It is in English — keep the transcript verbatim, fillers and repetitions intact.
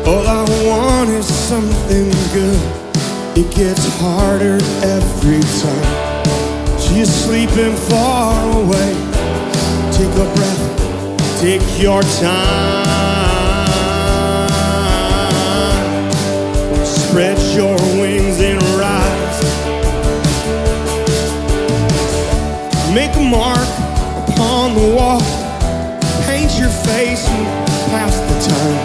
All I want is something good. It gets harder every time. She's sleeping far away. Take a breath, take your time. Spread your wings and rise. Make a mark upon the wall. Paint your face and pass the time.